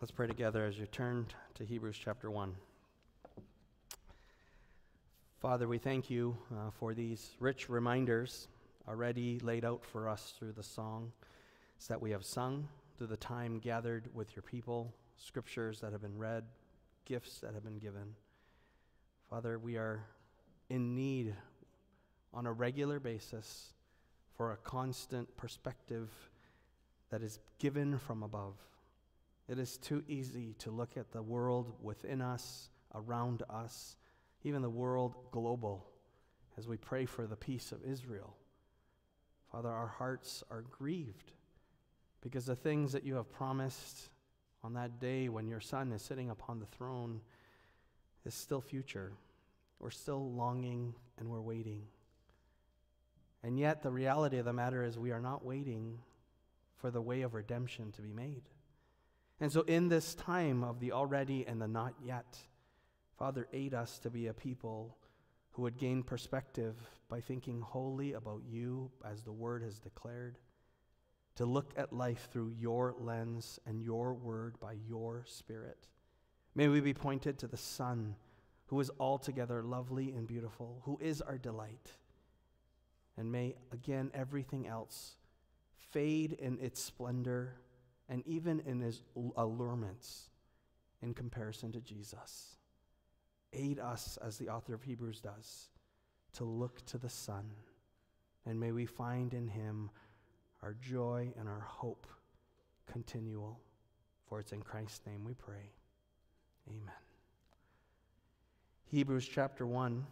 Let's pray together as you turn to Hebrews chapter 1. Father, we thank you for these rich reminders already laid out for us through the songs that we have sung, through the time gathered with your people, scriptures that have been read, gifts that have been given. Father, we are in need on a regular basis for a constant perspective that is given from above. It is too easy to look at the world within us, around us, even the world global, as we pray for the peace of Israel. Father, our hearts are grieved because the things that you have promised on that day when your Son is sitting upon the throne is still future. We're still longing and we're waiting. And yet the reality of the matter is we are not waiting for the way of redemption to be made. And so in this time of the already and the not yet, Father, aid us to be a people who would gain perspective by thinking wholly about you as the Word has declared, to look at life through your lens and your Word by your Spirit. May we be pointed to the Son, who is altogether lovely and beautiful, who is our delight. And may, again, everything else fade in its splendor and even in his allurements in comparison to Jesus. Aid us, as the author of Hebrews does, to look to the Son, and may we find in him our joy and our hope continual. For it's in Christ's name we pray. Amen. Hebrews chapter 1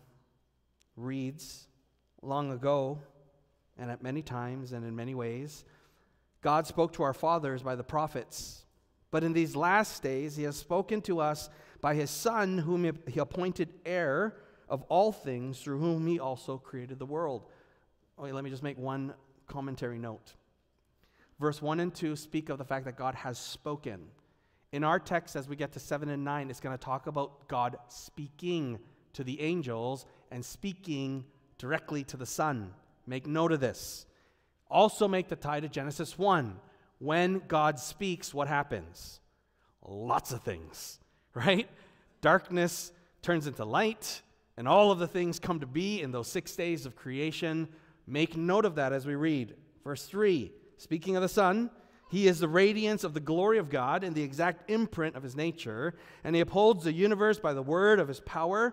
reads, long ago, and at many times and in many ways, God spoke to our fathers by the prophets, but in these last days he has spoken to us by his Son, whom he appointed heir of all things, through whom he also created the world. Okay, let me just make one commentary note. Verse 1 and 2 speak of the fact that God has spoken. In our text, as we get to 7 and 9, it's going to talk about God speaking to the angels and speaking directly to the Son. Make note of this. Also make the tie to Genesis 1. When God speaks, what happens? Lots of things, right? Darkness turns into light, and all of the things come to be in those 6 days of creation. Make note of that as we read. Verse 3, speaking of the Son, he is the radiance of the glory of God and the exact imprint of his nature, and he upholds the universe by the word of his power.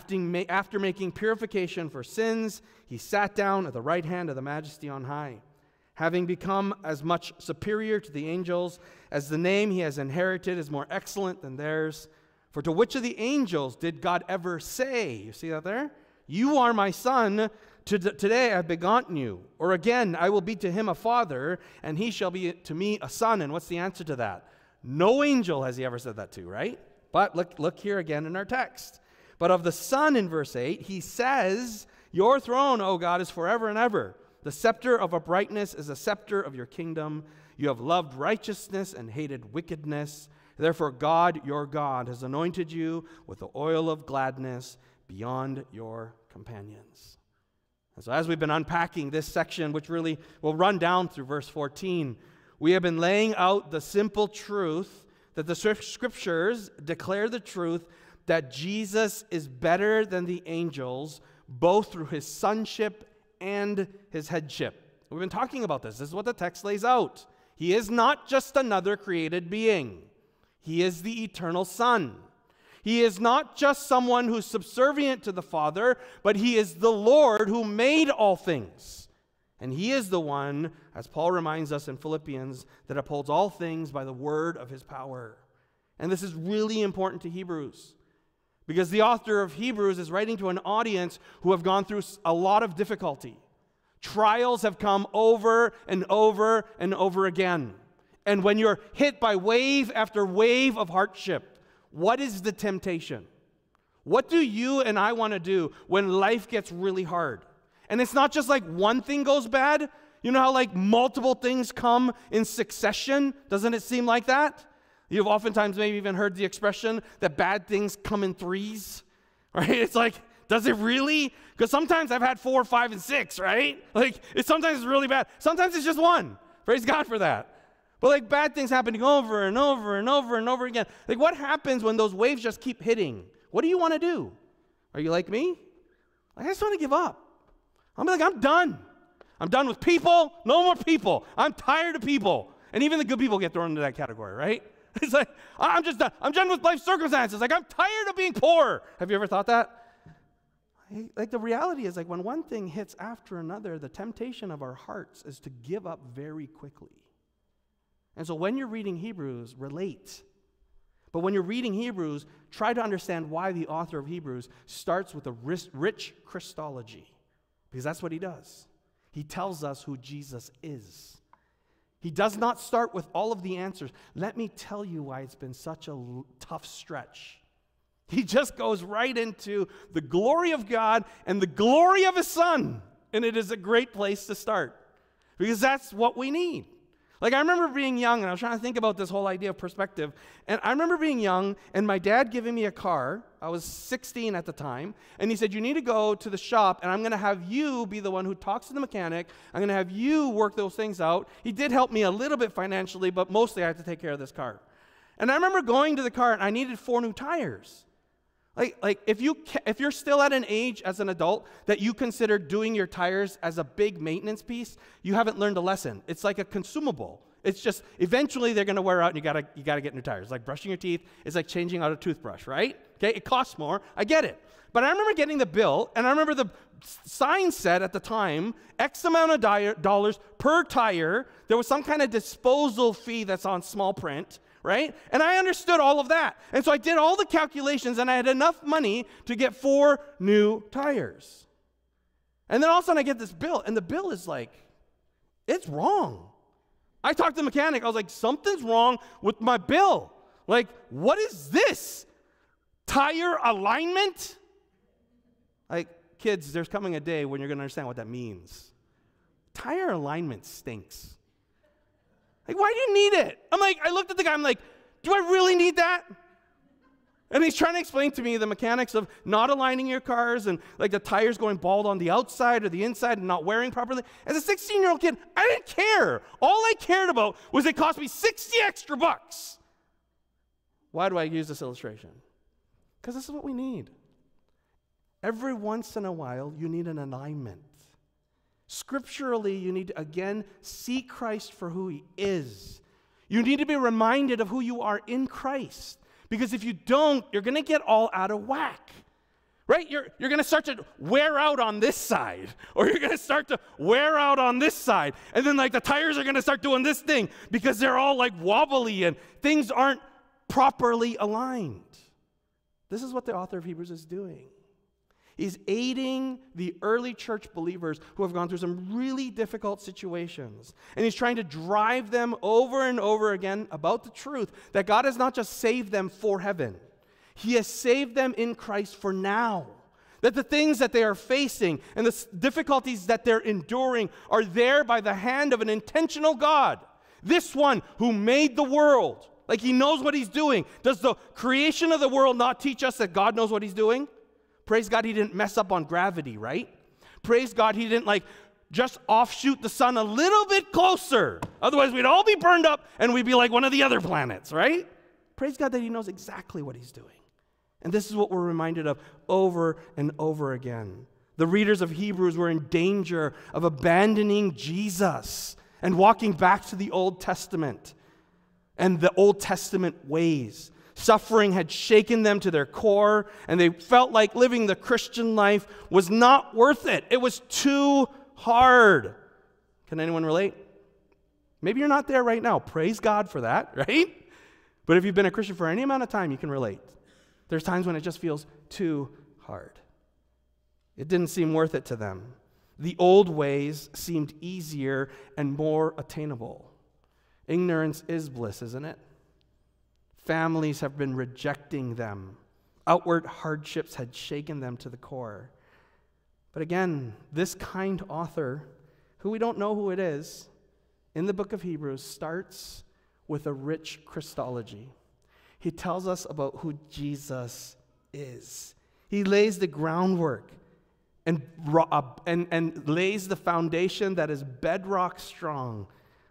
After making purification for sins, he sat down at the right hand of the Majesty on high. Having become as much superior to the angels as the name he has inherited is more excellent than theirs. For to which of the angels did God ever say, you see that there? You are my Son, today I have begotten you. Or again, I will be to him a father, and he shall be to me a son. And what's the answer to that? No angel has he ever said that to, right? But look here again in our text. But of the Son in verse 8, he says, your throne, O God, is forever and ever. The scepter of uprightness is the scepter of your kingdom. You have loved righteousness and hated wickedness. Therefore God, your God, has anointed you with the oil of gladness beyond your companions. And so as we've been unpacking this section, which really will run down through verse 14, we have been laying out the simple truth that the Scriptures declare the truth that Jesus is better than the angels, both through his sonship and his headship. We've been talking about this. This is what the text lays out. He is not just another created being. He is the eternal Son. He is not just someone who's subservient to the Father, but he is the Lord who made all things. And he is the one, as Paul reminds us in Philippians, that upholds all things by the word of his power. And this is really important to Hebrews, because the author of Hebrews is writing to an audience who have gone through a lot of difficulty. Trials have come over and over and over again. And when you're hit by wave after wave of hardship, what is the temptation? What do you and I want to do when life gets really hard? And it's not just like one thing goes bad. You know how like multiple things come in succession? Doesn't it seem like that? You've oftentimes maybe even heard the expression that bad things come in threes, right? It's like, does it really? Because sometimes I've had 4, 5, and 6, right? Like, sometimes it's really bad. Sometimes it's just one. Praise God for that. But like bad things happening over and over and over and over again. Like what happens when those waves just keep hitting? What do you want to do? Are you like me? I just want to give up. I'm done. I'm done with people. No more people. I'm tired of people. And even the good people get thrown into that category, right? It's like, I'm just done. I'm done with life circumstances. Like, I'm tired of being poor. Have you ever thought that? Like, the reality is, like, when one thing hits after another, the temptation of our hearts is to give up very quickly. And so when you're reading Hebrews, relate. But when you're reading Hebrews, try to understand why the author of Hebrews starts with a rich Christology. Because that's what he does. He tells us who Jesus is. He does not start with all of the answers. Let me tell you why it's been such a tough stretch. He just goes right into the glory of God and the glory of his Son. And it is a great place to start. Because that's what we need. Like, I remember being young, and I was trying to think about this whole idea of perspective. And I remember being young, and my dad giving me a car. I was 16 at the time. And he said, you need to go to the shop, and I'm going to have you be the one who talks to the mechanic. I'm going to have you work those things out. He did help me a little bit financially, but mostly I had to take care of this car. And I remember going to the car, and I needed 4 new tires. Like if you're still at an age as an adult that you consider doing your tires as a big maintenance piece, you haven't learned a lesson. It's like a consumable. It's just eventually they're going to wear out, and you gotta get new tires. It's like brushing your teeth. It's like changing out a toothbrush, right? Okay, it costs more. I get it. But I remember getting the bill, and I remember the sign said at the time X amount of dollars per tire. There was some kind of disposal fee that's on small print. Right? And I understood all of that. And so I did all the calculations, and I had enough money to get 4 new tires. And then all of a sudden I get this bill, and the bill is like, it's wrong. I talked to the mechanic. I was like, something's wrong with my bill. Like, what is this? Tire alignment? Like, kids, there's coming a day when you're going to understand what that means. Tire alignment stinks. Like, why do you need it? I looked at the guy, I'm like, do I really need that? And he's trying to explain to me the mechanics of not aligning your cars and like the tires going bald on the outside or the inside and not wearing properly. As a 16-year-old kid, I didn't care. All I cared about was it cost me 60 extra bucks. Why do I use this illustration? Because this is what we need. Every once in a while, you need an alignment. Scripturally, you need to, again, see Christ for who he is. You need to be reminded of who you are in Christ. Because if you don't, you're going to get all out of whack. Right? You're going to start to wear out on this side. Or you're going to start to wear out on this side. And then like the tires are going to start doing this thing because they're all like wobbly and things aren't properly aligned. This is what the author of Hebrews is doing. He's aiding the early church believers who have gone through some really difficult situations. And he's trying to drive them over and over again about the truth that God has not just saved them for heaven. He has saved them in Christ for now. That the things that they are facing and the difficulties that they're enduring are there by the hand of an intentional God. This one who made the world. Like he knows what he's doing. Does the creation of the world not teach us that God knows what he's doing? Praise God he didn't mess up on gravity, right? Praise God he didn't like just offshoot the sun a little bit closer. Otherwise we'd all be burned up and we'd be like one of the other planets, right? Praise God that he knows exactly what he's doing. And this is what we're reminded of over and over again. The readers of Hebrews were in danger of abandoning Jesus and walking back to the Old Testament and the Old Testament ways. Suffering had shaken them to their core, and they felt like living the Christian life was not worth it. It was too hard. Can anyone relate? Maybe you're not there right now. Praise God for that, right? But if you've been a Christian for any amount of time, you can relate. There's times when it just feels too hard. It didn't seem worth it to them. The old ways seemed easier and more attainable. Ignorance is bliss, isn't it? Families have been rejecting them. Outward hardships had shaken them to the core. But again, this kind author, who we don't know who it is, in the book of Hebrews starts with a rich Christology. He tells us about who Jesus is. He lays the groundwork and lays the foundation that is bedrock strong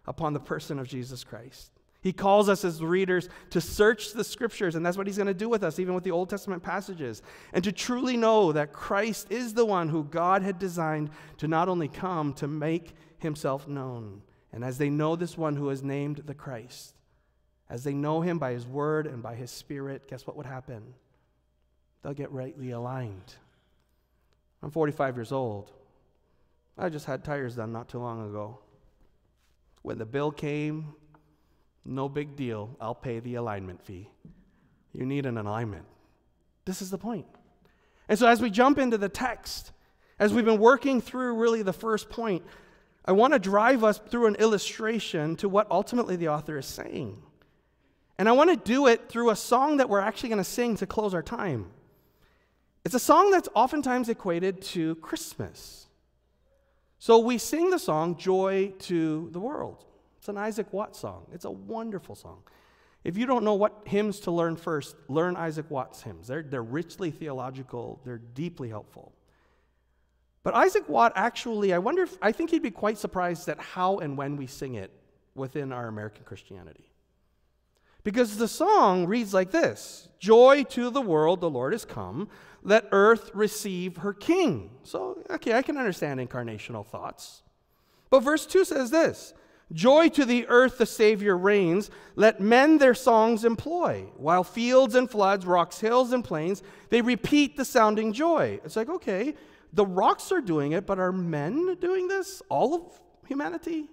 upon the person of Jesus Christ. He calls us as readers to search the Scriptures, and that's what he's going to do with us, even with the Old Testament passages, and to truly know that Christ is the one who God had designed to not only come to make himself known. And as they know this one who is named the Christ, as they know him by his word and by his Spirit, guess what would happen? They'll get rightly aligned. I'm 45 years old. I just had tires done not too long ago. When the bill came, no big deal. I'll pay the alignment fee. You need an alignment. This is the point. And so as we jump into the text, as we've been working through really the first point, I want to drive us through an illustration to what ultimately the author is saying. And I want to do it through a song that we're actually going to sing to close our time. It's a song that's oftentimes equated to Christmas. So we sing the song, Joy to the World. It's an Isaac Watts song. It's a wonderful song. If you don't know what hymns to learn first, learn Isaac Watts hymns. They're richly theological. They're deeply helpful. But Isaac Watt actually, I think he'd be quite surprised at how and when we sing it within our American Christianity. Because the song reads like this: Joy to the world, the Lord is come. Let earth receive her King. So, okay, I can understand incarnational thoughts. But verse 2 says this: Joy to the earth, the Savior reigns. Let men their songs employ. While fields and floods, rocks, hills, and plains, they repeat the sounding joy. It's like, okay, the rocks are doing it, but are men doing this? All of humanity?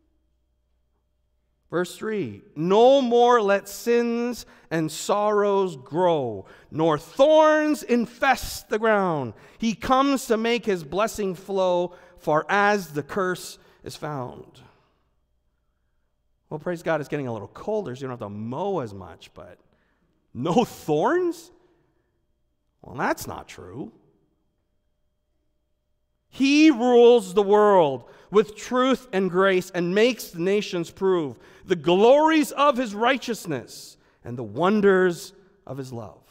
Verse 3, no more let sins and sorrows grow, nor thorns infest the ground. He comes to make his blessing flow, far as the curse is found. Well, praise God, it's getting a little colder, so you don't have to mow as much, but no thorns? Well, that's not true. He rules the world with truth and grace and makes the nations prove the glories of his righteousness and the wonders of his love.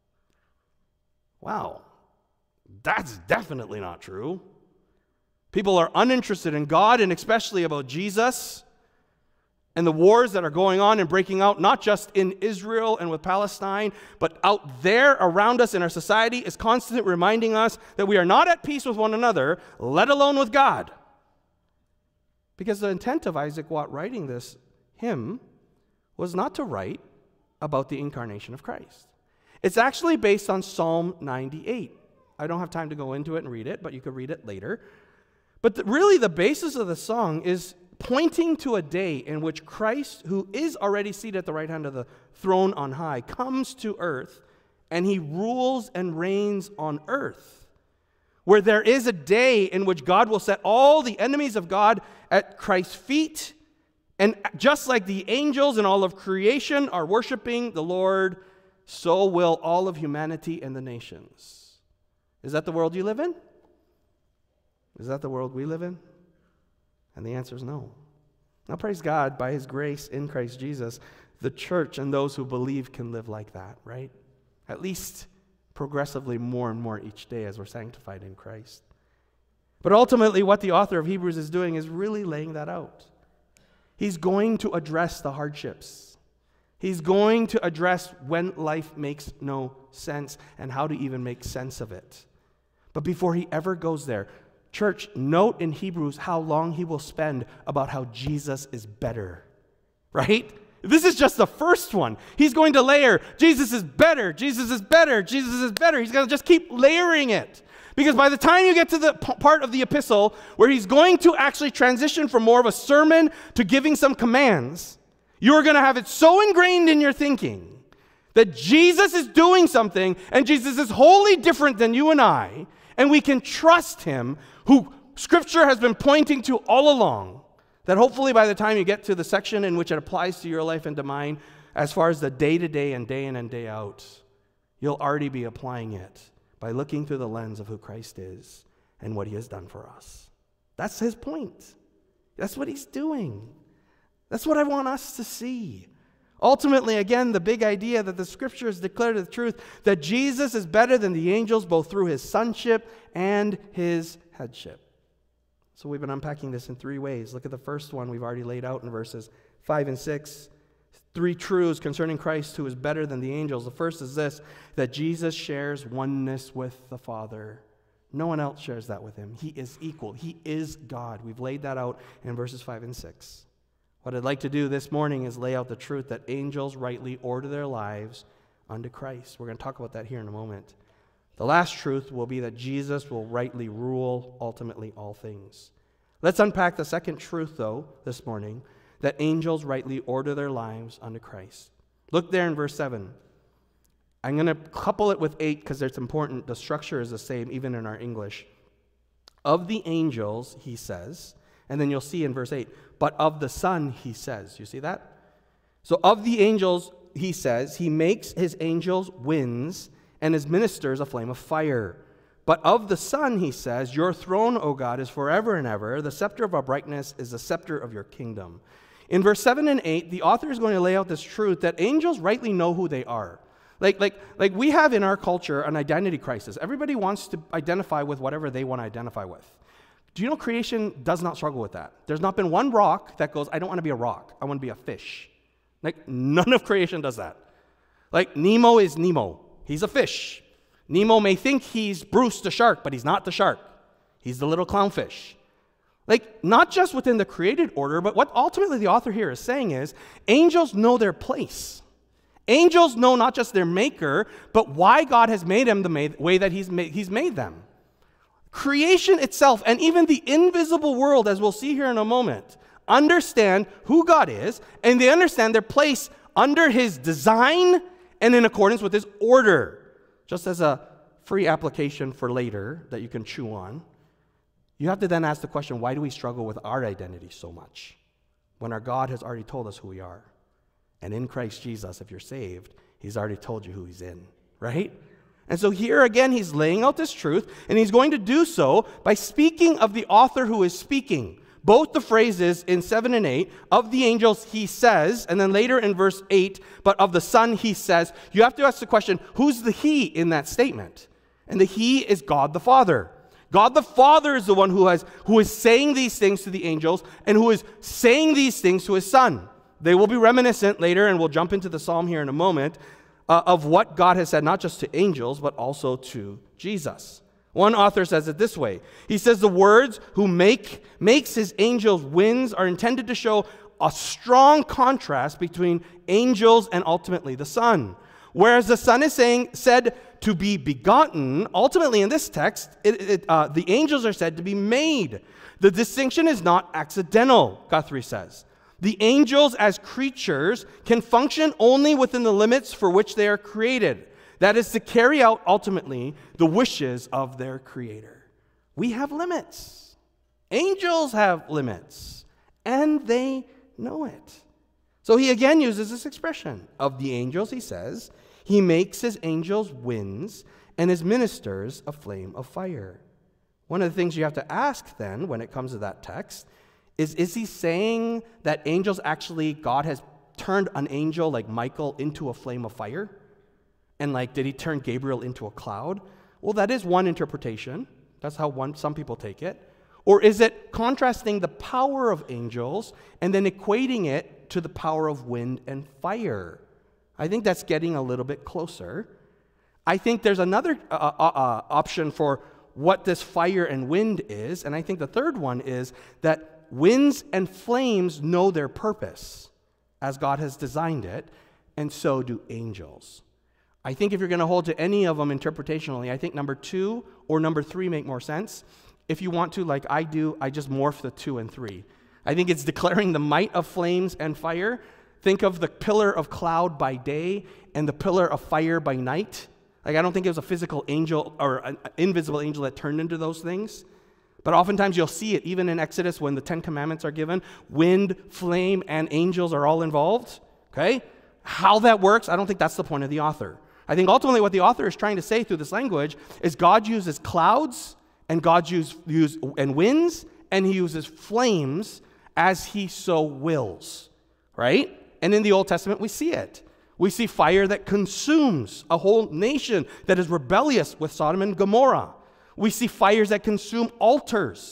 Wow, that's definitely not true. People are uninterested in God and especially about Jesus and the wars that are going on and breaking out, not just in Israel and with Palestine, but out there around us in our society, is constantly reminding us that we are not at peace with one another, let alone with God. Because the intent of Isaac Watt writing this hymn was not to write about the incarnation of Christ. It's actually based on Psalm 98. I don't have time to go into it and read it, but you could read it later. But really the basis of the song is pointing to a day in which Christ, who is already seated at the right hand of the throne on high, comes to earth and he rules and reigns on earth. Where there is a day in which God will set all the enemies of God at Christ's feet, and just like the angels and all of creation are worshiping the Lord, so will all of humanity and the nations. Is that the world you live in? Is that the world we live in? And the answer is no. Now, praise God, by his grace in Christ Jesus, the church and those who believe can live like that, right? At least progressively more and more each day as we're sanctified in Christ. But ultimately, what the author of Hebrews is doing is really laying that out. He's going to address the hardships. He's going to address when life makes no sense and how to even make sense of it. But before he ever goes there, church, note in Hebrews how long he will spend about how Jesus is better, right? This is just the first one. He's going to layer, Jesus is better, Jesus is better, Jesus is better. He's going to just keep layering it. Because by the time you get to the part of the epistle where he's going to actually transition from more of a sermon to giving some commands, you're going to have it so ingrained in your thinking that Jesus is doing something and Jesus is wholly different than you and I, and we can trust him, who Scripture has been pointing to all along, that hopefully by the time you get to the section in which it applies to your life and to mine, as far as the day-to-day and day in and day out, you'll already be applying it by looking through the lens of who Christ is and what he has done for us. That's his point. That's what he's doing. That's what I want us to see. Ultimately, again, the big idea that the Scriptures declare the truth that Jesus is better than the angels both through his sonship and his headship. So we've been unpacking this in 3 ways. Look at the first one we've already laid out in verses 5 and 6. 3 truths concerning Christ who is better than the angels. The first is this, that Jesus shares oneness with the Father. No one else shares that with him. He is equal. He is God. We've laid that out in verses 5 and 6. What I'd like to do this morning is lay out the truth that angels rightly order their lives unto Christ. We're going to talk about that here in a moment. The last truth will be that Jesus will rightly rule ultimately all things. Let's unpack the second truth, though, this morning, that angels rightly order their lives unto Christ. Look there in verse 7. I'm going to couple it with 8 because it's important. The structure is the same even in our English. Of the angels, he says, and then you'll see in verse 8, but of the Son, he says. You see that? So of the angels, he says, he makes his angels winds and his ministers a flame of fire. But of the Son, he says, your throne, O God, is forever and ever. The scepter of our brightness is the scepter of your kingdom. In verse 7 and 8, the author is going to lay out this truth that angels rightly know who they are. Like we have in our culture an identity crisis. Everybody wants to identify with whatever they want to identify with. Do you know creation does not struggle with that? There's not been one rock that goes, I don't want to be a rock. I want to be a fish. Like, none of creation does that. Like, Nemo is Nemo. He's a fish. Nemo may think he's Bruce the shark, but he's not the shark. He's the little clownfish. Like, not just within the created order, but what ultimately the author here is saying is, angels know their place. Angels know not just their maker, but why God has made them the way that he's made them. Creation itself, and even the invisible world, as we'll see here in a moment, understand who God is, and they understand their place under his design and in accordance with his order. Just as a free application for later that you can chew on, you have to then ask the question, why do we struggle with our identity so much when our God has already told us who we are? And in Christ Jesus, if you're saved, he's already told you who he's in, right? And so here again, he's laying out this truth, and he's going to do so by speaking of the author who is speaking. Both the phrases in 7 and 8, of the angels he says, and then later in verse 8, but of the Son he says. You have to ask the question, who's the he in that statement? And the he is God the Father. God the Father is the one who is saying these things to the angels and who is saying these things to his Son. They will be reminiscent later, and we'll jump into the psalm here in a moment, of what God has said, not just to angels, but also to Jesus. One author says it this way. He says the words who makes his angels winds are intended to show a strong contrast between angels and ultimately the Son. Whereas the Son is said to be begotten, ultimately in this text, the angels are said to be made. The distinction is not accidental, Guthrie says. The angels as creatures can function only within the limits for which they are created. That is to carry out ultimately the wishes of their Creator. We have limits. Angels have limits, and they know it. So he again uses this expression. Of the angels, he says, he makes his angels winds and his ministers a flame of fire. One of the things you have to ask then when it comes to that text is he saying that angels actually, God has turned an angel like Michael into a flame of fire? And like, did he turn Gabriel into a cloud? Well, that is one interpretation. That's how some people take it. Or is it contrasting the power of angels and then equating it to the power of wind and fire? I think that's getting a little bit closer. I think there's another option for what this fire and wind is, and I think the third one is that winds and flames know their purpose as God has designed it, and so do angels. I think if you're going to hold to any of them interpretationally, I think number 2 or number 3 make more sense. If you want to, like I do, I just morph the 2 and 3. I think it's declaring the might of flames and fire. Think of the pillar of cloud by day and the pillar of fire by night. Like, I don't think it was a physical angel or an invisible angel that turned into those things. But oftentimes you'll see it, even in Exodus when the 10 Commandments are given. Wind, flame, and angels are all involved. Okay? How that works, I don't think that's the point of the author. I think ultimately what the author is trying to say through this language is God uses clouds, and God uses winds, and he uses flames as he so wills. Right? And in the Old Testament we see it. We see fire that consumes a whole nation that is rebellious with Sodom and Gomorrah. We see fires that consume altars.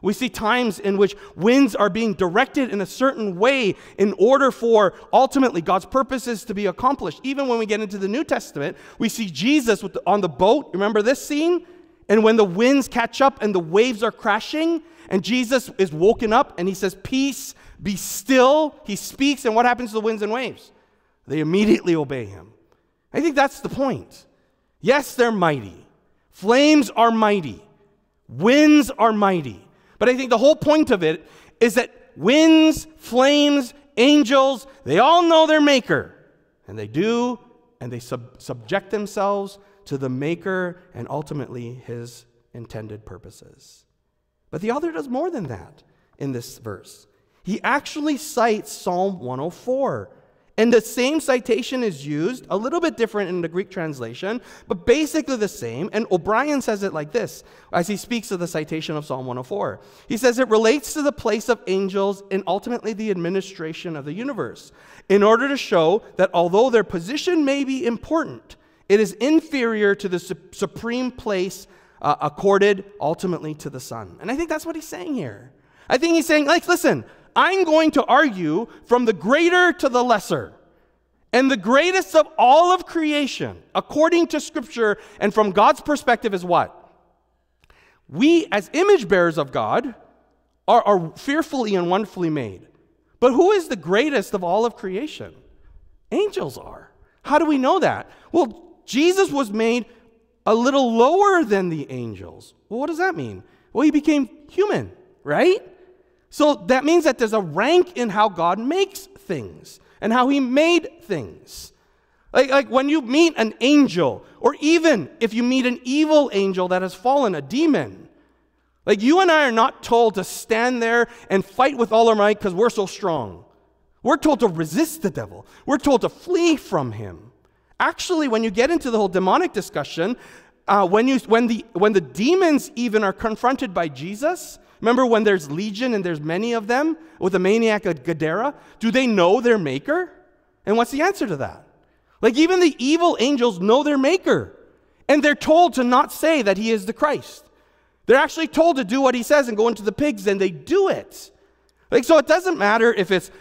We see times in which winds are being directed in a certain way in order for ultimately God's purposes to be accomplished. Even when we get into the New Testament, we see Jesus on the boat. Remember this scene? And when the winds catch up and the waves are crashing, and Jesus is woken up and he says, "Peace, be still." He speaks, and what happens to the winds and waves? They immediately obey him. I think that's the point. Yes, they're mighty. Flames are mighty. Winds are mighty. But I think the whole point of it is that winds, flames, angels, they all know their maker. And they do, and they subject themselves to the maker and ultimately his intended purposes. But the author does more than that in this verse. He actually cites Psalm 104. And the same citation is used, a little bit different in the Greek translation, but basically the same. And O'Brien says it like this, as he speaks of the citation of Psalm 104. He says it relates to the place of angels and ultimately the administration of the universe, in order to show that although their position may be important, it is inferior to the supreme place accorded ultimately to the Son. And I think that's what he's saying here. I think he's saying, like, listen, I'm going to argue from the greater to the lesser. And the greatest of all of creation, according to Scripture and from God's perspective, is what? We, as image bearers of God, are fearfully and wonderfully made. But who is the greatest of all of creation? Angels are. How do we know that? Well, Jesus was made a little lower than the angels. Well, what does that mean? Well, he became human, right? So that means that there's a rank in how God makes things and how he made things. Like when you meet an angel, or even if you meet an evil angel that has fallen, a demon, like you and I are not told to stand there and fight with all our might because we're so strong. We're told to resist the devil. We're told to flee from him. Actually, when you get into the whole demonic discussion, when the demons even are confronted by Jesus, remember when there's legion and there's many of them with the maniac of Gadara? Do they know their maker? And what's the answer to that? Like even the evil angels know their maker. And they're told to not say that he is the Christ. They're actually told to do what he says and go into the pigs, and they do it. Like, so it doesn't matter if it's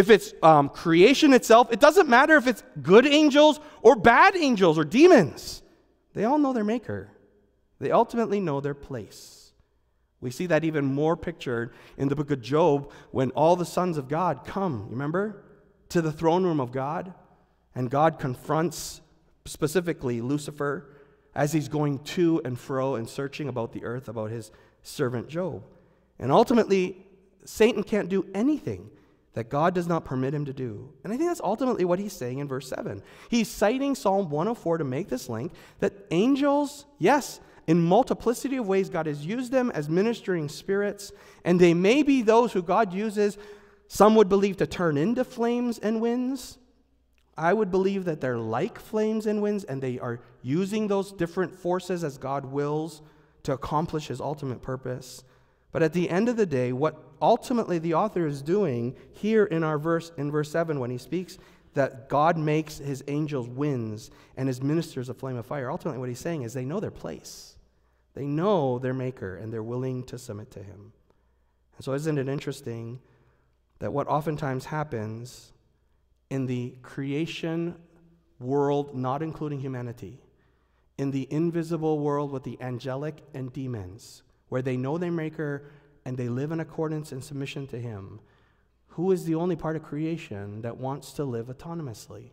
creation itself. It doesn't matter if it's good angels or bad angels or demons. They all know their maker. They ultimately know their place. We see that even more pictured in the book of Job when all the sons of God come, remember, to the throne room of God. And God confronts specifically Lucifer as he's going to and fro and searching about the earth, about his servant Job. And ultimately, Satan can't do anything that God does not permit him to do. And I think that's ultimately what he's saying in verse 7. He's citing Psalm 104 to make this link that angels, yes, in multiplicity of ways, God has used them as ministering spirits, and they may be those who God uses, some would believe, to turn into flames and winds. I would believe that they're like flames and winds, and they are using those different forces as God wills to accomplish his ultimate purpose. But at the end of the day, what ultimately the author is doing here in verse 7, when he speaks that God makes his angels winds and his ministers a flame of fire, ultimately what he's saying is they know their place. They know their maker, and they're willing to submit to him. And so isn't it interesting that what oftentimes happens in the creation world, not including humanity, in the invisible world with the angelic and demons, where they know their maker and they live in accordance and submission to him, who is the only part of creation that wants to live autonomously?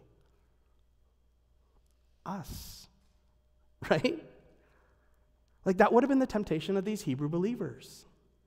Us. Right? Like that would have been the temptation of these Hebrew believers.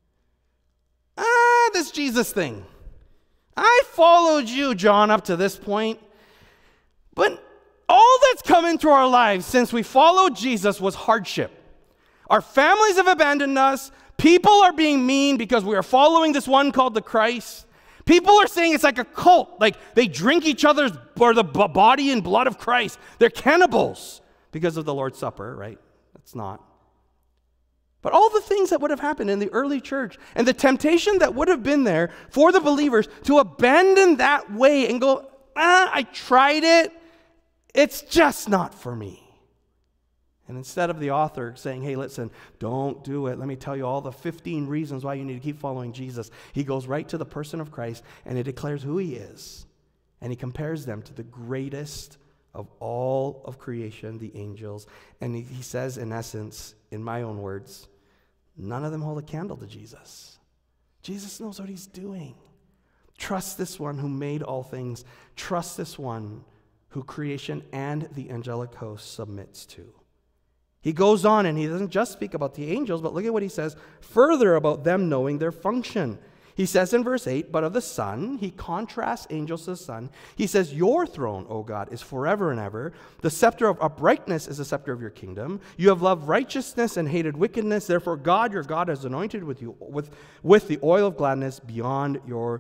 This Jesus thing. I followed you, John, up to this point, but all that's come into our lives since we followed Jesus was hardship. Our families have abandoned us. People are being mean because we are following this one called the Christ. People are saying it's like a cult, like they drink each other's or the body and blood of Christ. They're cannibals because of the Lord's Supper, right? That's not. But all the things that would have happened in the early church and the temptation that would have been there for the believers to abandon that way and go, I tried it. It's just not for me. And instead of the author saying, hey, listen, don't do it. Let me tell you all the 15 reasons why you need to keep following Jesus. He goes right to the person of Christ, and he declares who he is. And he compares them to the greatest of all of creation, the angels. And he says, in essence, in my own words, none of them hold a candle to Jesus. Jesus knows what he's doing. Trust this one who made all things. Trust this one who creation and the angelic host submits to. He goes on, and he doesn't just speak about the angels, but look at what he says further about them knowing their function. He says in verse 8, but of the Son, he contrasts angels to the Son. He says, your throne, O God, is forever and ever. The scepter of uprightness is the scepter of your kingdom. You have loved righteousness and hated wickedness. Therefore, God, your God, has anointed with you with the oil of gladness beyond your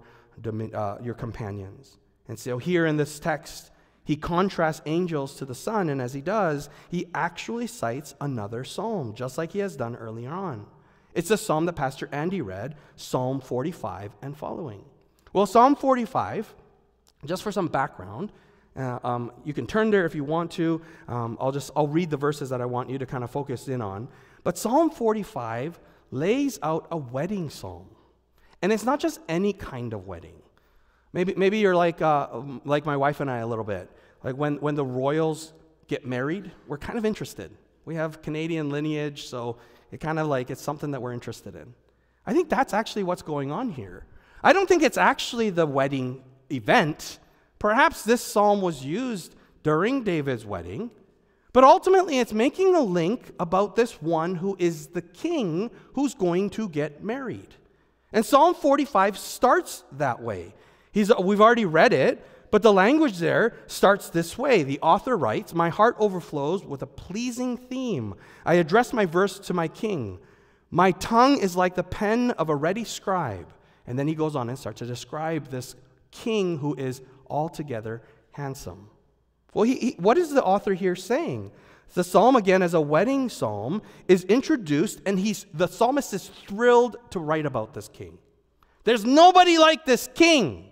companions. And so here in this text, he contrasts angels to the Son, and as he does, he actually cites another psalm, just like he has done earlier on. It's the psalm that Pastor Andy read, Psalm 45 and following. Well, Psalm 45, just for some background, you can turn there if you want to. I'll read the verses that I want you to kind of focus in on. But Psalm 45 lays out a wedding psalm. And it's not just any kind of wedding. Maybe you're like my wife and I a little bit. Like when the royals get married, we're kind of interested. We have Canadian lineage, so it's something that we're interested in. I think that's actually what's going on here. I don't think it's actually the wedding event. Perhaps this psalm was used during David's wedding, but ultimately it's making a link about this one who is the king who's going to get married. And Psalm 45 starts that way. We've already read it, but the language there starts this way. The author writes, my heart overflows with a pleasing theme. I address my verse to my king. My tongue is like the pen of a ready scribe. And then he goes on and starts to describe this king who is altogether handsome. Well, what is the author here saying? The psalm, again, as a wedding psalm, is introduced, and the psalmist is thrilled to write about this king. There's nobody like this king.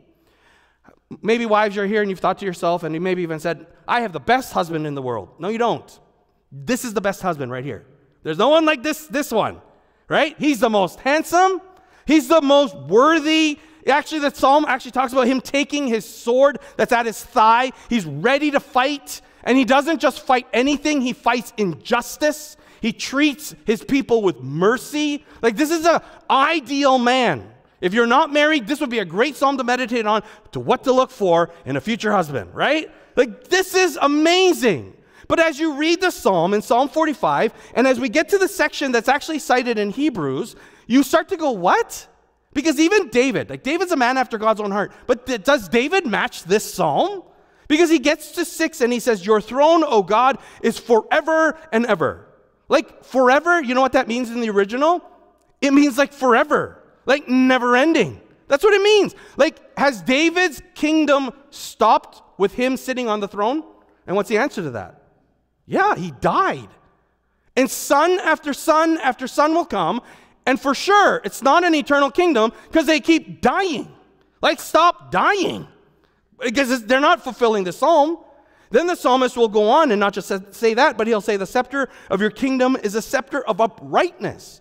Maybe wives, you're here and you've thought to yourself, and you maybe even said, I have the best husband in the world. No, you don't. This is the best husband right here. There's no one like this one, right? He's the most handsome. He's the most worthy. Actually, the psalm actually talks about him taking his sword that's at his thigh. He's ready to fight, and he doesn't just fight anything. He fights injustice. He treats his people with mercy. Like, this is an ideal man. If you're not married, this would be a great psalm to meditate on, to what to look for in a future husband, right? Like, this is amazing. But as you read the psalm in Psalm 45, and as we get to the section that's actually cited in Hebrews, you start to go, what? Because even David's a man after God's own heart. But does David match this psalm? Because he gets to 6 and he says, your throne, O God, is forever and ever. Like, forever, you know what that means in the original? It means like forever. Like never ending. That's what it means. Like, has David's kingdom stopped with him sitting on the throne? And what's the answer to that? Yeah, he died. And son after son after son will come. And for sure, it's not an eternal kingdom because they keep dying. Like, stop dying. Because they're not fulfilling the psalm. Then the psalmist will go on and not just say that, but he'll say the scepter of your kingdom is a scepter of uprightness.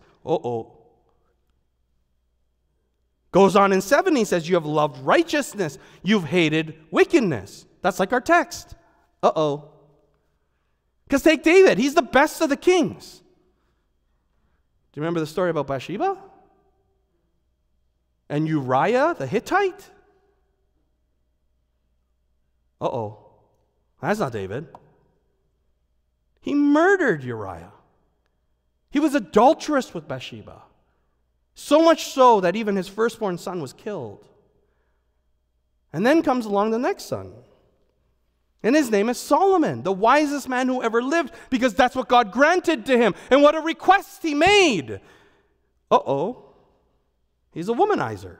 Goes on in 7, he says, you have loved righteousness. You've hated wickedness. That's like our text. Because take David. He's the best of the kings. Do you remember the story about Bathsheba? And Uriah the Hittite? That's not David. He murdered Uriah. He was adulterous with Bathsheba. So much so that even his firstborn son was killed. And then comes along the next son. And his name is Solomon, the wisest man who ever lived, because that's what God granted to him. And what a request he made. He's a womanizer.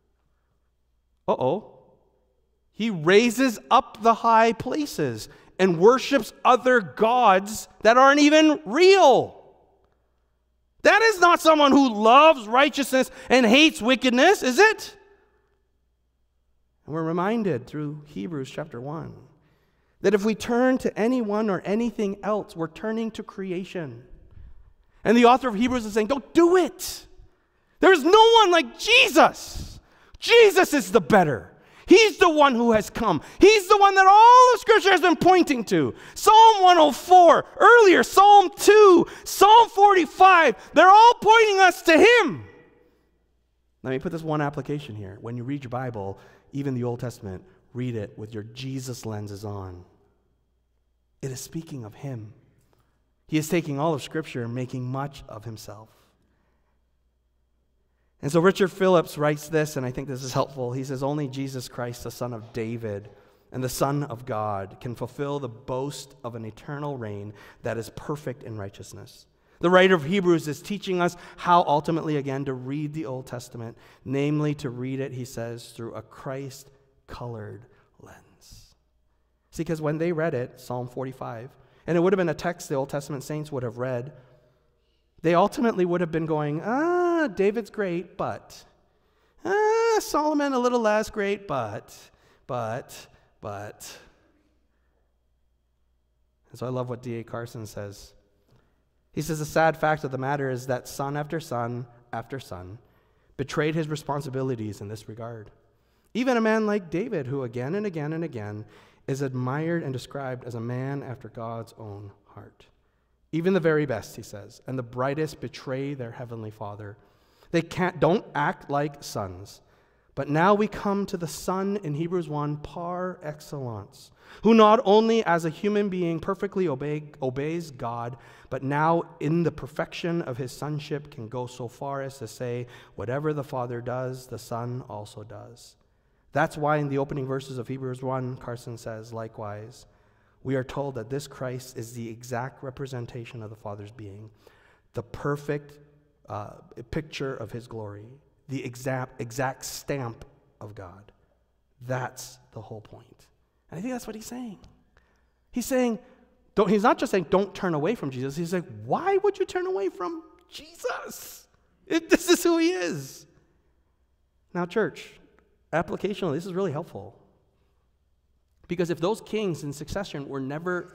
He raises up the high places and worships other gods that aren't even real. That is not someone who loves righteousness and hates wickedness, is it? And we're reminded through Hebrews chapter 1 That if we turn to anyone or anything else, we're turning to creation. And the author of Hebrews is saying, don't do it. There is no one like Jesus. Jesus is the better. He's the one who has come. He's the one that all of Scripture has been pointing to. Psalm 104, earlier, Psalm 2, Psalm 45, they're all pointing us to Him. Let me put this one application here. When you read your Bible, even the Old Testament, read it with your Jesus lenses on. It is speaking of Him. He is taking all of Scripture and making much of Himself. And so Richard Phillips writes this, and I think this is helpful. He says, only Jesus Christ, the Son of David and the Son of God, can fulfill the boast of an eternal reign that is perfect in righteousness. The writer of Hebrews is teaching us how ultimately, again, to read the Old Testament, namely to read it, he says, through a Christ-colored lens. See, because when they read it, Psalm 45, and it would have been a text the Old Testament saints would have read, they ultimately would have been going, David's great, but. Solomon a little less great, but. And so I love what D.A. Carson says. He says, the sad fact of the matter is that son after son after son betrayed his responsibilities in this regard. Even a man like David, who again and again and again is admired and described as a man after God's own heart. Even the very best, he says, and the brightest betray their heavenly Father. They don't act like sons. But now we come to the Son in Hebrews 1 par excellence, who not only as a human being perfectly obeys God, but now in the perfection of his sonship can go so far as to say, whatever the Father does, the Son also does. That's why in the opening verses of Hebrews 1, Carson says, likewise, we are told that this Christ is the exact representation of the Father's being, the perfect picture of his glory, the exact stamp of God. That's the whole point. And I think that's what he's saying. He's saying, he's not just saying don't turn away from Jesus. He's like, why would you turn away from Jesus? This is who he is. Now, church, applicationally, this is really helpful. Because if those kings in succession were never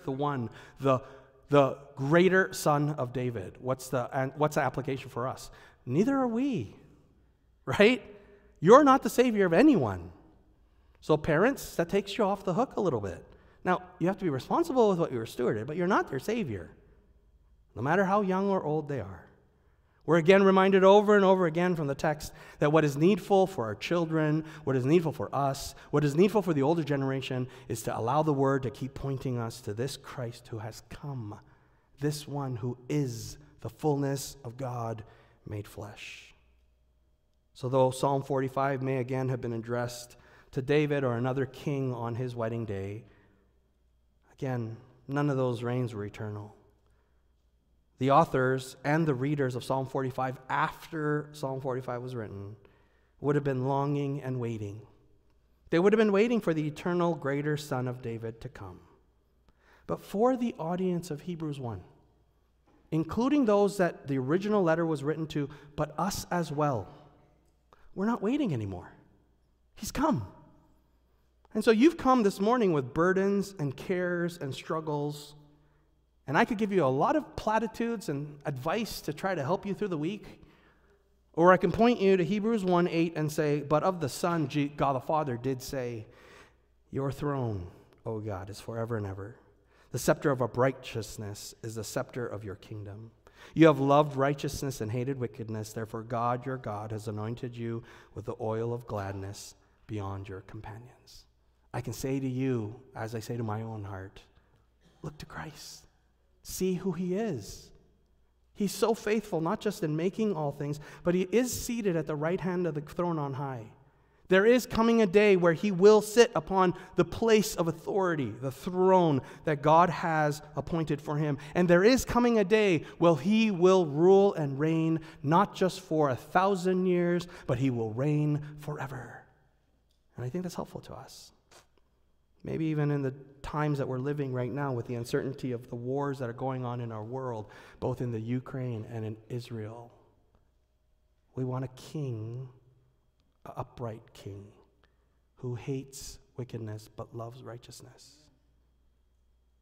the greater son of David, what's the application for us? Neither are we, right? You're not the savior of anyone. So parents, that takes you off the hook a little bit. Now, you have to be responsible with what you were stewarded, but you're not their savior, no matter how young or old they are. We're again reminded over and over again from the text that what is needful for our children, what is needful for us, what is needful for the older generation is to allow the Word to keep pointing us to this Christ who has come, this one who is the fullness of God made flesh. So though Psalm 45 may again have been addressed to David or another king on his wedding day, again, none of those reigns were eternal. The authors and the readers of Psalm 45 after Psalm 45 was written would have been longing and waiting. They would have been waiting for the eternal greater Son of David to come. But for the audience of Hebrews 1, including those that the original letter was written to, but us as well, we're not waiting anymore. He's come. And so you've come this morning with burdens and cares and struggles. And I could give you a lot of platitudes and advice to try to help you through the week. Or I can point you to Hebrews 1:8 and say, but of the Son, God the Father did say, your throne, O God, is forever and ever. The scepter of righteousness is the scepter of your kingdom. You have loved righteousness and hated wickedness. Therefore, God, your God, has anointed you with the oil of gladness beyond your companions. I can say to you, as I say to my own heart, look to Christ. See who he is. He's so faithful, not just in making all things, but he is seated at the right hand of the throne on high. There is coming a day where he will sit upon the place of authority, the throne that God has appointed for him. And there is coming a day where he will rule and reign, not just for 1,000 years, but he will reign forever. And I think that's helpful to us. Maybe even in the times that we're living right now with the uncertainty of the wars that are going on in our world, both in the Ukraine and in Israel. We want a king, an upright king, who hates wickedness but loves righteousness.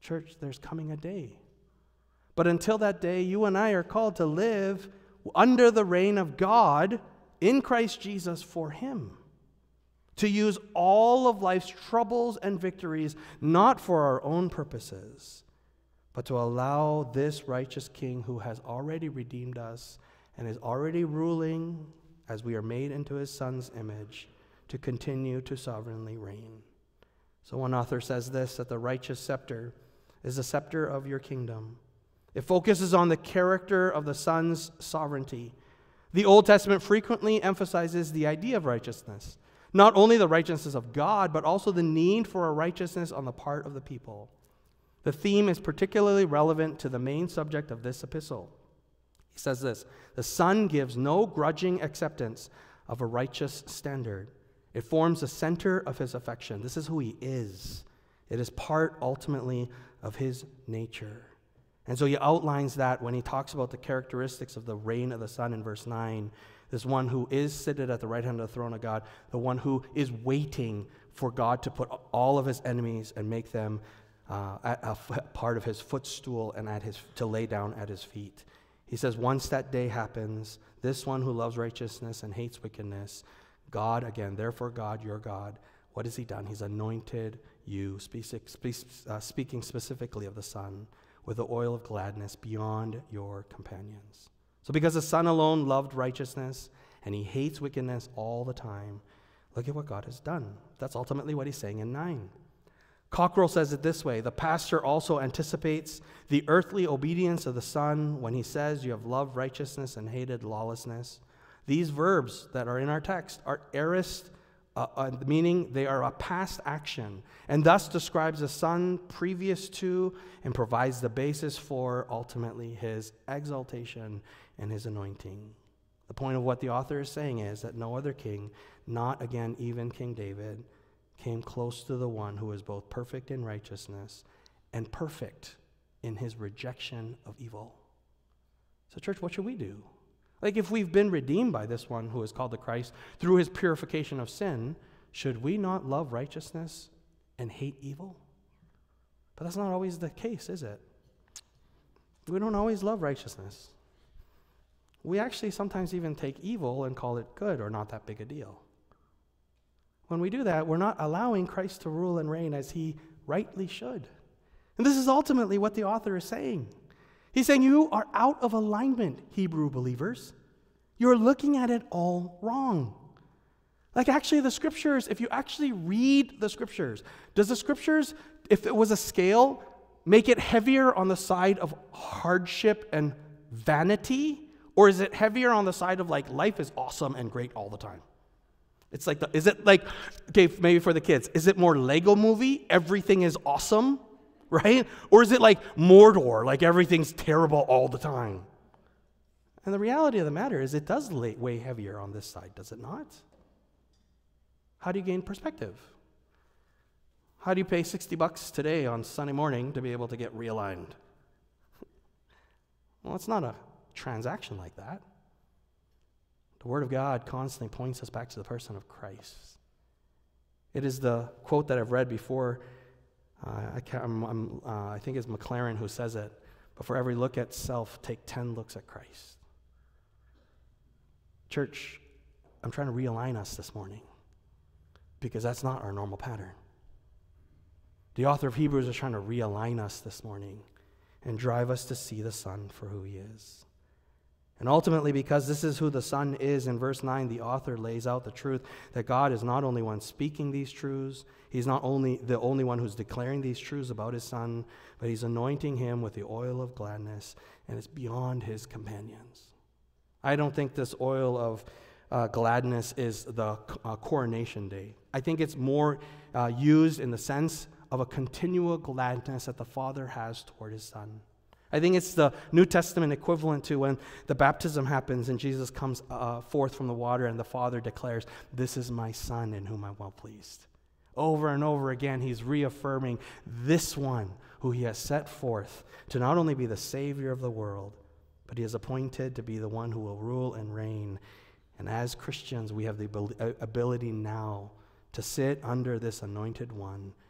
Church, there's coming a day. But until that day, you and I are called to live under the reign of God in Christ Jesus for Him. To use all of life's troubles and victories not for our own purposes, but to allow this righteous King who has already redeemed us and is already ruling as we are made into His Son's image to continue to sovereignly reign. So one author says this, that the righteous scepter is the scepter of your kingdom. It focuses on the character of the Son's sovereignty. The Old Testament frequently emphasizes the idea of righteousness. Not only the righteousness of God, but also the need for a righteousness on the part of the people. The theme is particularly relevant to the main subject of this epistle. He says this, the Son gives no grudging acceptance of a righteous standard. It forms the center of His affection. This is who He is. It is part, ultimately, of His nature. And so He outlines that when He talks about the characteristics of the reign of the Son in verse 9. This one who is seated at the right hand of the throne of God, the one who is waiting for God to put all of His enemies and make them a part of His footstool and to lay down at His feet. He says, once that day happens, this one who loves righteousness and hates wickedness, God, again, therefore God, your God, what has He done? He's anointed you, speaking specifically of the Son, with the oil of gladness beyond your companions. So because the Son alone loved righteousness and He hates wickedness all the time, look at what God has done. That's ultimately what He's saying in 9. Cockrell says it this way, the pastor also anticipates the earthly obedience of the Son when he says, you have loved righteousness and hated lawlessness. These verbs that are in our text are aorist, meaning they are a past action, and thus describes the Son previous to and provides the basis for, ultimately, His exaltation and His anointing. The point of what the author is saying is that no other king, not again even King David, came close to the one who is both perfect in righteousness and perfect in His rejection of evil. So church, what should we do? Like if we've been redeemed by this one who is called the Christ through His purification of sin, should we not love righteousness and hate evil? But that's not always the case, is it? We don't always love righteousness. We actually sometimes even take evil and call it good or not that big a deal. When we do that, we're not allowing Christ to rule and reign as He rightly should. And this is ultimately what the author is saying. He's saying you are out of alignment, Hebrew believers. You're looking at it all wrong. Like actually the Scriptures, if you actually read the Scriptures, does the Scriptures, if it was a scale, make it heavier on the side of hardship and vanity? Or is it heavier on the side of like life is awesome and great all the time? It's like, is it like, okay, maybe for the kids, is it more Lego Movie, everything is awesome, right? Or is it like Mordor, like everything's terrible all the time? And the reality of the matter is it does weigh heavier on this side, does it not? How do you gain perspective? How do you pay $60 today on Sunday morning to be able to get realigned? Well, it's not a transaction like that. The Word of God constantly points us back to the person of Christ. It is the quote that I've read before. I think it's McLaren who says it. But for every look at self, take 10 looks at Christ. Church, I'm trying to realign us this morning because that's not our normal pattern. The author of Hebrews is trying to realign us this morning and drive us to see the Son for who He is. And ultimately, because this is who the Son is, in verse 9, the author lays out the truth that God is not only one speaking these truths, He's not only the only one who's declaring these truths about His Son, but He's anointing Him with the oil of gladness, and it's beyond His companions. I don't think this oil of gladness is the coronation day. I think it's more used in the sense of a continual gladness that the Father has toward His Son. I think it's the New Testament equivalent to when the baptism happens and Jesus comes forth from the water and the Father declares, "This is my Son in whom I'm well pleased." Over and over again, He's reaffirming this one who He has set forth to not only be the Savior of the world, but He has appointed to be the one who will rule and reign. And as Christians, we have the ability now to sit under this anointed one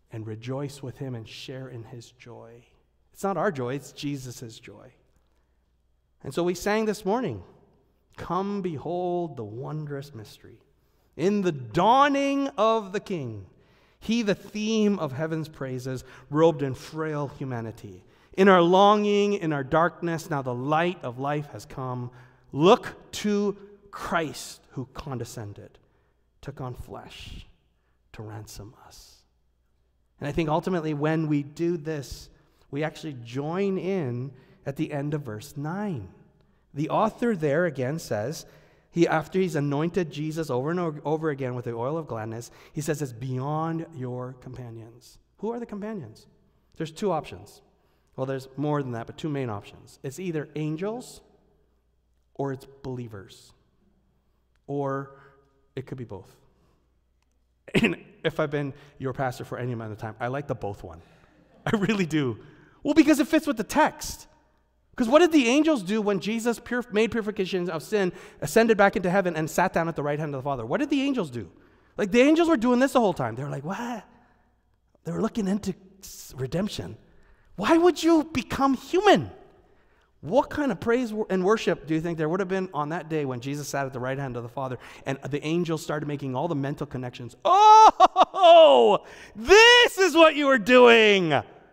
and rejoice with him and share in his joy. It's not our joy, it's Jesus' joy. And so we sang this morning, "Come behold the wondrous mystery. In the dawning of the King, he the theme of heaven's praises, robed in frail humanity. In our longing, in our darkness, now the light of life has come. Look to Christ who condescended, took on flesh to ransom us." And I think ultimately when we do this, we actually join in at the end of verse 9. The author there again says, after he's anointed Jesus over and over again with the oil of gladness, he says it's beyond your companions. Who are the companions? There's two options. Well, there's more than that, but two main options. It's either angels or it's believers. Or it could be both. And if I've been your pastor for any amount of time, I like the both one. I really do. Well, because it fits with the text. Because what did the angels do when Jesus made purification of sin, ascended back into heaven, and sat down at the right hand of the Father? What did the angels do? Like, the angels were doing this the whole time. They were like, what? They were looking into redemption. Why would you become human? What kind of praise and worship do you think there would have been on that day when Jesus sat at the right hand of the Father and the angels started making all the mental connections? Oh, this is what you were doing.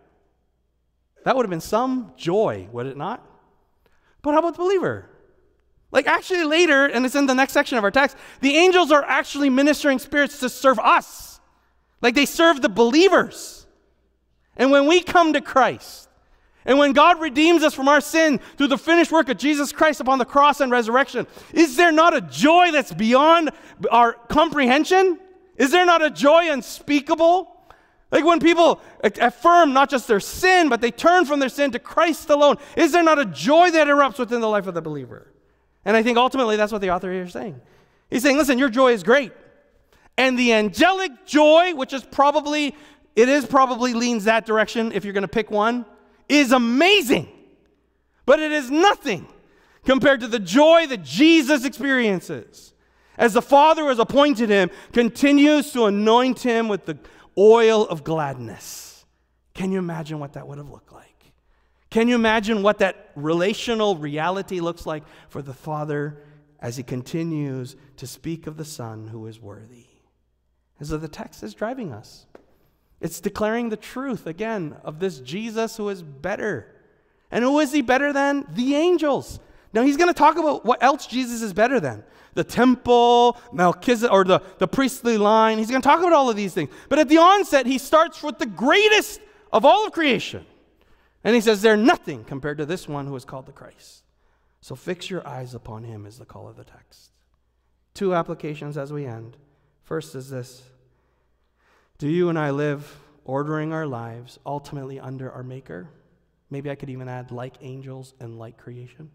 That would have been some joy, would it not? But how about the believer? Like, actually later, and it's in the next section of our text, the angels are actually ministering spirits to serve us. Like, they serve the believers. And when we come to Christ, and when God redeems us from our sin through the finished work of Jesus Christ upon the cross and resurrection, is there not a joy that's beyond our comprehension? Is there not a joy unspeakable? Like, when people affirm not just their sin, but they turn from their sin to Christ alone, is there not a joy that erupts within the life of the believer? And I think ultimately that's what the author here is saying. He's saying, listen, your joy is great. And the angelic joy, which is probably leans that direction if you're going to pick one, is amazing. But it is nothing compared to the joy that Jesus experiences as the Father who has appointed him continues to anoint him with the oil of gladness. Can you imagine what that would have looked like? Can you imagine what that relational reality looks like for the Father as he continues to speak of the Son who is worthy? And so the text is driving us. It's declaring the truth, again, of this Jesus who is better. And who is he better than? The angels. Now he's going to talk about what else Jesus is better than. The temple, Melchizedek, or the priestly line. He's going to talk about all of these things. But at the onset, he starts with the greatest of all of creation. And he says, they're nothing compared to this one who is called the Christ. So fix your eyes upon him is the call of the text. Two applications as we end. First is this. Do you and I live ordering our lives ultimately under our Maker? Maybe I could even add like angels and like creation.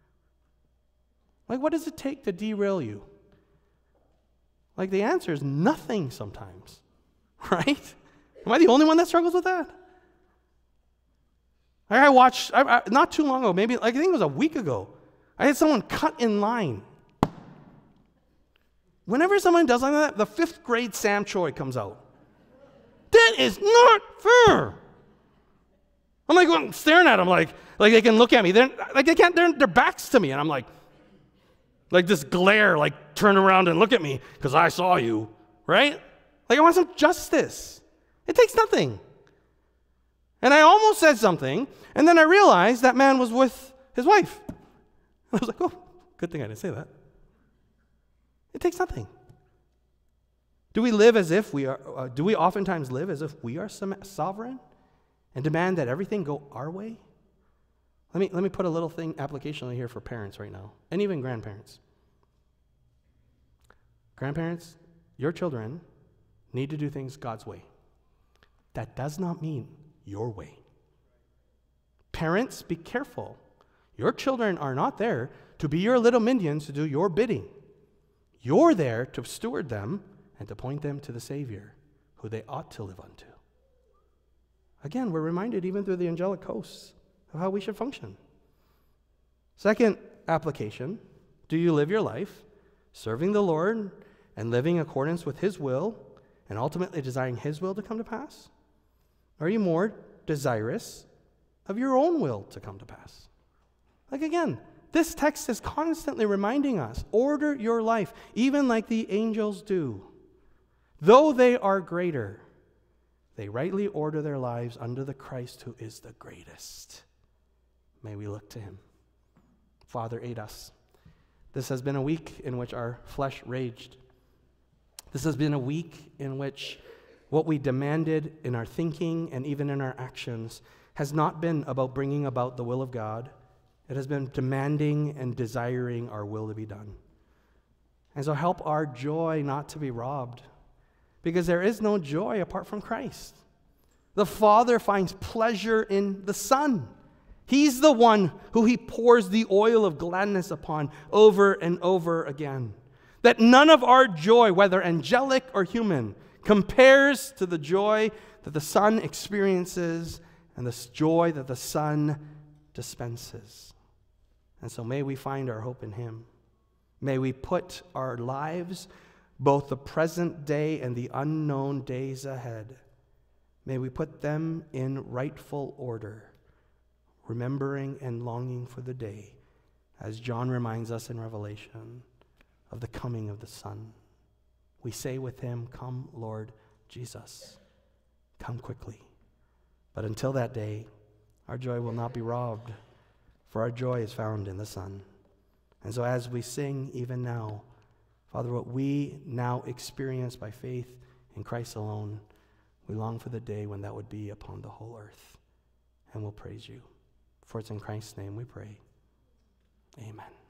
Like, what does it take to derail you? Like, the answer is nothing sometimes, right? Am I the only one that struggles with that? I watched, not too long ago, maybe, I think it was a week ago, I had someone cut in line. Whenever someone does like that, the 5th grade Sam Choi comes out. That is not fair. I'm like staring at them like they can look at me. Their backs to me, and I'm like this glare, like turn around and look at me because I saw you, right? Like, I want some justice. It takes nothing. And I almost said something, and then I realized that man was with his wife. I was like, oh, good thing I didn't say that. It takes nothing. Do we live as if we are, do we oftentimes live as if we are sovereign and demand that everything go our way? Let me put a little thing applicationally here for parents right now, and even grandparents. Grandparents, your children need to do things God's way. That does not mean your way. Parents, be careful. Your children are not there to be your little minions to do your bidding. You're there to steward them and to point them to the Savior who they ought to live unto. Again, we're reminded even through the angelic hosts of how we should function. Second application, do you live your life serving the Lord and living in accordance with His will and ultimately desiring His will to come to pass? Are you more desirous of your own will to come to pass? Like again, this text is constantly reminding us, order your life, even like the angels do. Though they are greater, they rightly order their lives under the Christ who is the greatest. May we look to him. Father, aid us. This has been a week in which our flesh raged. This has been a week in which what we demanded in our thinking and even in our actions has not been about bringing about the will of God. It has been demanding and desiring our will to be done. And so help our joy not to be robbed, because there is no joy apart from Christ. The Father finds pleasure in the Son. He's the one who he pours the oil of gladness upon over and over again. That none of our joy, whether angelic or human, compares to the joy that the Son experiences and the joy that the Son dispenses. And so may we find our hope in him. May we put our lives, both the present day and the unknown days ahead, may we put them in rightful order, remembering and longing for the day, as John reminds us in Revelation, of the coming of the Son. We say with him, "Come, Lord Jesus, come quickly." But until that day, our joy will not be robbed, for our joy is found in the Son. And so as we sing even now, Father, what we now experience by faith in Christ alone, we long for the day when that would be upon the whole earth. And we'll praise you. For it's in Christ's name we pray. Amen.